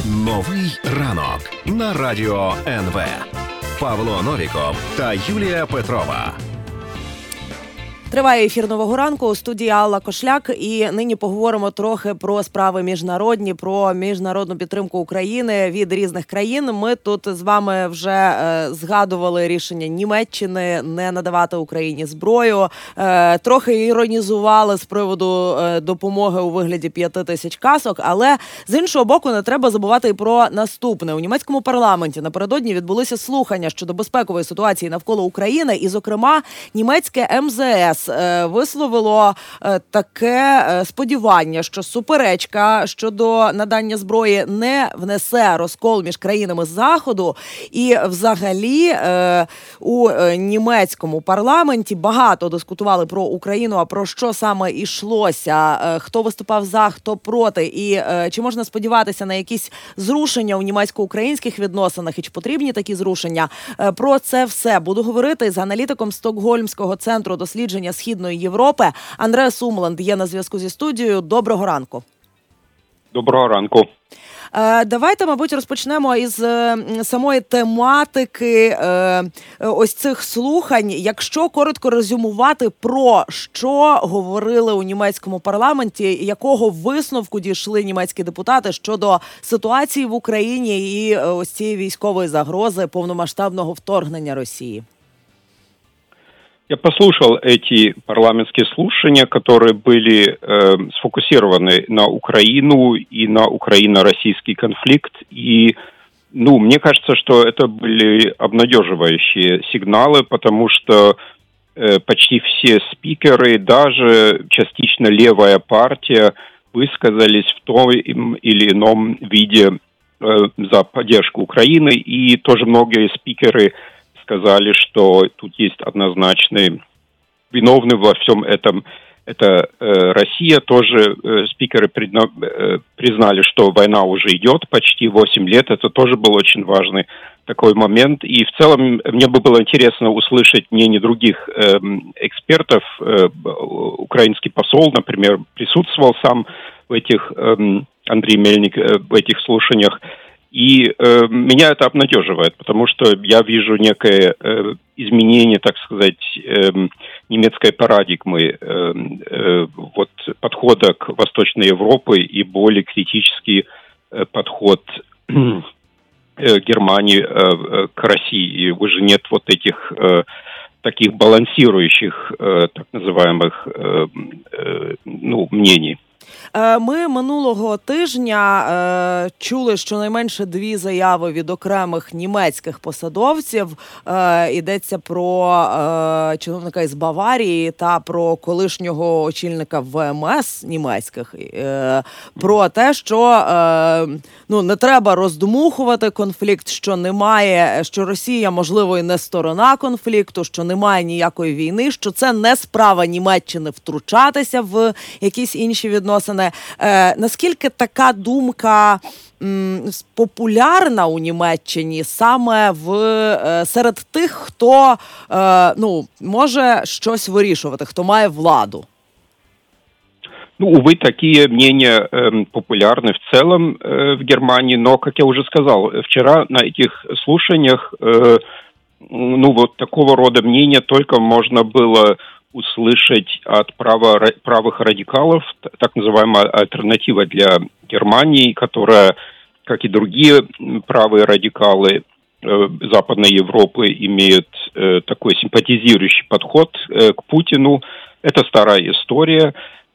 Новий ранок на Радіо НВ. Павло Новіков та Юлія Петрова. Триває ефір «Нового ранку», у студії Алла Кошляк, і нині поговоримо трохи про справи міжнародні, про міжнародну підтримку України від різних країн. Ми тут з вами вже згадували рішення Німеччини не надавати Україні зброю, трохи іронізували з приводу допомоги у вигляді 5 тисяч касок, але з іншого боку не треба забувати і про наступне. У німецькому парламенті напередодні відбулися слухання щодо безпекової ситуації навколо України, і, зокрема, німецьке МЗС висловило таке сподівання, що суперечка щодо надання зброї не внесе розкол між країнами Заходу. І взагалі у німецькому парламенті багато дискутували про Україну, а про що саме йшлося, хто виступав за, хто проти, і чи можна сподіватися на якісь зрушення у німецько-українських відносинах, і чи потрібні такі зрушення. Про це все буду говорити з аналітиком Стокгольмського центру дослідження Східної Європи. Андреас Умланд є на зв'язку зі студією. Доброго ранку. Доброго ранку. Давайте, мабуть, розпочнемо із самої тематики ось цих слухань. Якщо коротко резюмувати, про що говорили у німецькому парламенті, якого висновку дійшли німецькі депутати щодо ситуації в Україні і ось цієї військової загрози повномасштабного вторгнення Росії? Я послушал эти парламентские слушания, которые были сфокусированы на Украину и на украино-российский конфликт. И, мне кажется, что это были обнадеживающие сигналы, потому что почти все спикеры, даже частично левая партия, высказались в том или ином виде за поддержку Украины. И тоже многие спикеры сказали, что тут есть однозначный виновный во всем этом. Это Россия. Тоже спикеры признали, что война уже идет почти 8 лет. Это тоже был очень важный такой момент. И в целом мне бы было интересно услышать мнение других экспертов. Украинский посол, например, присутствовал сам в этих, Андрей Мельник, в этих слушаниях. И меня это обнадеживает, потому что я вижу некое изменение, так сказать, немецкой парадигмы, подхода к Восточной Европе и более критический подход Германии к России. И уже нет вот этих таких балансирующих, так называемых, мнений. Ми минулого тижня чули щонайменше 2 заяви від окремих німецьких посадовців. Йдеться про чиновника із Баварії та про колишнього очільника ВМС німецьких. Про те, що не треба роздмухувати конфлікт, що Росія, можливо, і не сторона конфлікту, що немає ніякої війни, що це не справа Німеччини втручатися в якісь інші відносини. Наскільки така думка популярна у Німеччині саме серед тих, хто може щось вирішувати, хто має владу? Увы, такие мнения популярны в целом в Германии, но, как я уже сказал, вчера на этих слушаниях, такого рода мнения только можно было услышать от правых радикалов, так называемая альтернатива для Германии, которая, как и другие правые радикалы Западной Европы, имеют такой симпатизирующий подход к Путину. Это старая история.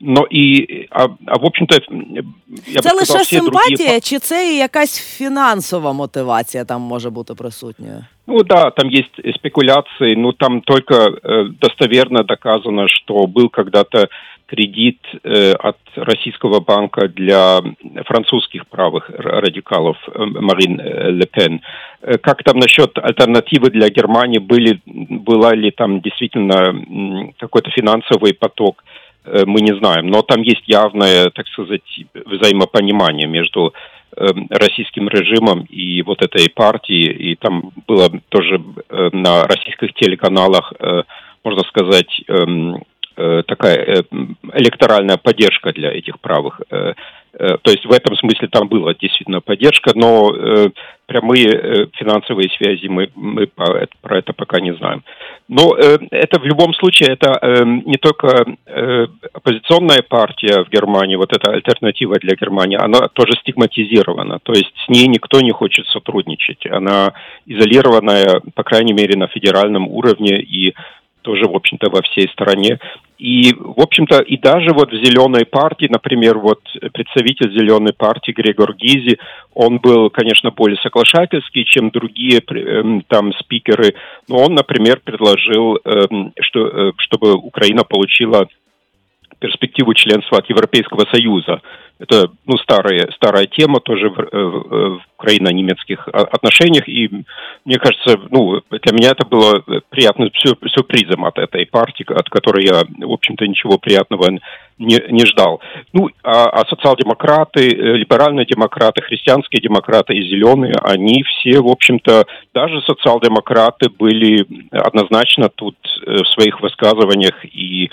В общем-то, я це лише симпатія, чи це і якась фінансова мотивація там може бути присутньою? Да, там есть спекуляции, там только достоверно доказано, что был когда-то кредит от российского банка для французских правых радикалов Марин Ле Пен. Как там насчет альтернативы для Германии, была ли там действительно какой-то финансовый поток? Мы не знаем, но там есть явное, так сказать, взаимопонимание между российским режимом и вот этой партией, и там было тоже на российских телеканалах, можно сказать, такая электоральная поддержка для этих правых То есть в этом смысле там была действительно поддержка, но прямые финансовые связи мы про это пока не знаем. Но это в любом случае, это не только оппозиционная партия в Германии, вот эта альтернатива для Германии, она тоже стигматизирована. То есть с ней никто не хочет сотрудничать. Она изолированная, по крайней мере, на федеральном уровне и тоже, в общем-то, во всей стране. И, в общем-то, и даже вот в «Зеленой партии», например, вот представитель «Зеленой партии» Грегор Гизи, он был, конечно, более соглашательский, чем другие там спикеры, но он, например, предложил, чтобы Украина получила перспективу членства от Европейского Союза. Это, старая тема тоже в украино-немецких отношениях, и мне кажется, для меня это было приятным сюрпризом от этой партии, от которой я, в общем-то, ничего приятного не ждал. А социал-демократы, либеральные демократы, христианские демократы и зеленые, они все, в общем-то, даже социал-демократы были однозначно тут в своих высказываниях и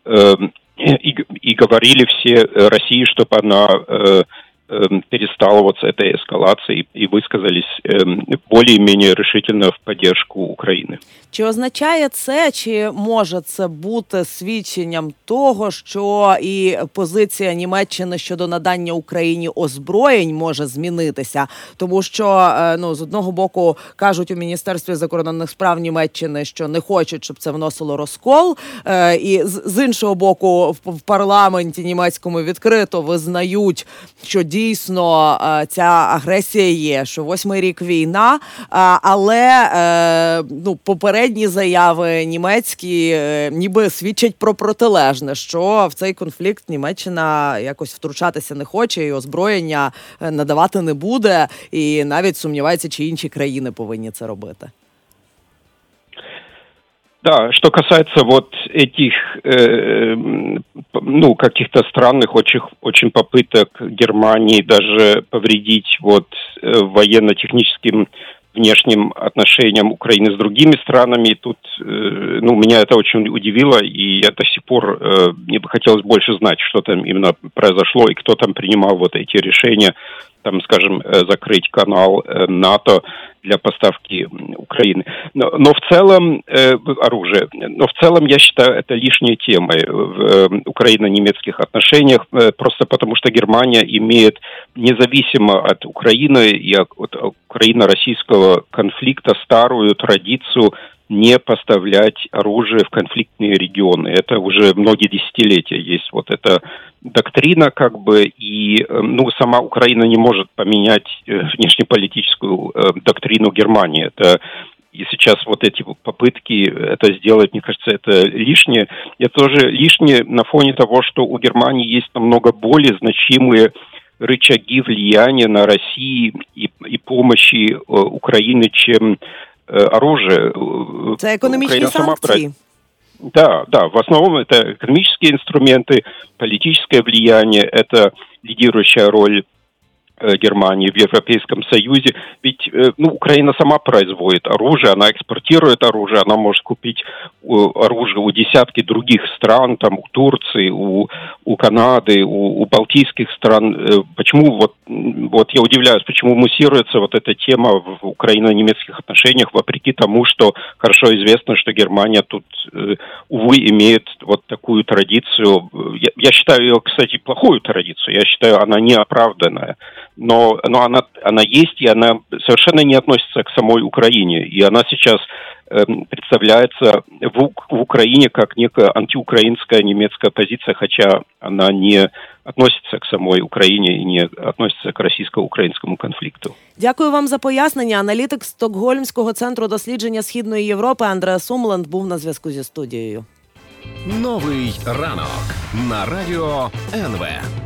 говорили все России, чтобы она перестала вот с этой эскалацией і висказались більш-менш решительно в підтримку України. Чи означає це, чи може це бути свідченням того, що і позиція Німеччини щодо надання Україні озброєнь може змінитися? Тому що, з одного боку, кажуть у Міністерстві закордонних справ Німеччини, що не хочуть, щоб це вносило розкол, і з іншого боку, в парламенті німецькому відкрито визнають, що дійсно ця агресія є, що 8-й рік війна, але попередні заяви німецькі ніби свідчать про протилежне, що в цей конфлікт Німеччина якось втручатися не хоче і озброєння надавати не буде, і навіть сумнівається, чи інші країни повинні це робити. Да, что касается вот этих, каких-то странных очень попыток Германии даже повредить вот военно-техническим внешним отношениям Украины с другими странами, тут, меня это очень удивило, и я до сих пор, мне бы хотелось больше знать, что там именно произошло, и кто там принимал вот эти решения, там, скажем, закрыть канал НАТО для поставки Украины. Но в целом оружие. Но в целом я считаю это лишней темой в украино-немецких отношениях, просто потому что Германия имеет независимо от Украины и от украино-российского конфликта старую традицию не поставлять оружие в конфликтные регионы. Это уже многие десятилетия есть вот эта доктрина, и сама Украина не может поменять внешнеполитическую доктрину Германии. И сейчас вот эти попытки это сделать, мне кажется, это лишнее. Это тоже лишнее на фоне того, что у Германии есть намного более значимые рычаги влияния на Россию и помощи Украине, чем оружие. Это экономические санкции. Да, в основном это экономические инструменты, политическое влияние, это лидирующая роль Германии в Европейском Союзе. Ведь Украина сама производит оружие, она экспортирует оружие, она может купить оружие у десятки других стран, там у Турции, у Канады, у балтийских стран. Почему вот я удивляюсь, почему муссируется вот эта тема в украино-немецких отношениях, вопреки тому, что хорошо известно, что Германия тут, увы, имеет вот такую традицию. Я считаю ее, кстати, плохую традицию, я считаю, она неоправданная. Но она есть, и она совершенно не относится к самой Украине. И она сейчас представляется в Украине как некая антиукраинская немецкая позиция, хотя она не относится к самой Україні і не относиться к російсько-українському конфлікту. Дякую вам за пояснення. Аналітик Стокгольмського центру дослідження Східної Європи Андреас Умланд був на зв'язку зі студією. Новий ранок на радіо НВ.